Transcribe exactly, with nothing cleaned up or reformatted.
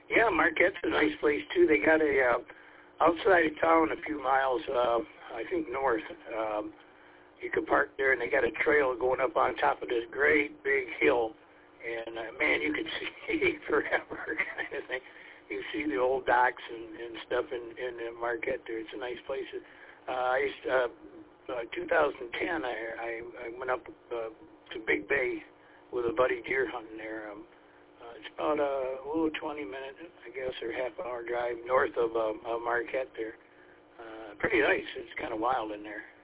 Yeah, Marquette's a nice place too. They got a uh, outside of town, a few miles, uh, I think north. Um, you can park there, and they got a trail going up on top of this great big hill. And uh, man, you can see forever, kind of thing. You see the old docks and, and stuff in, in uh, Marquette there. It's a nice place. Uh, I used uh, uh, two thousand ten. I, I I went up uh, to Big Bay with a buddy deer hunting there. Um, uh, it's about a little twenty minute, I guess, or half hour drive north of uh, uh, Marquette there. Uh, pretty nice. It's kind of wild in there.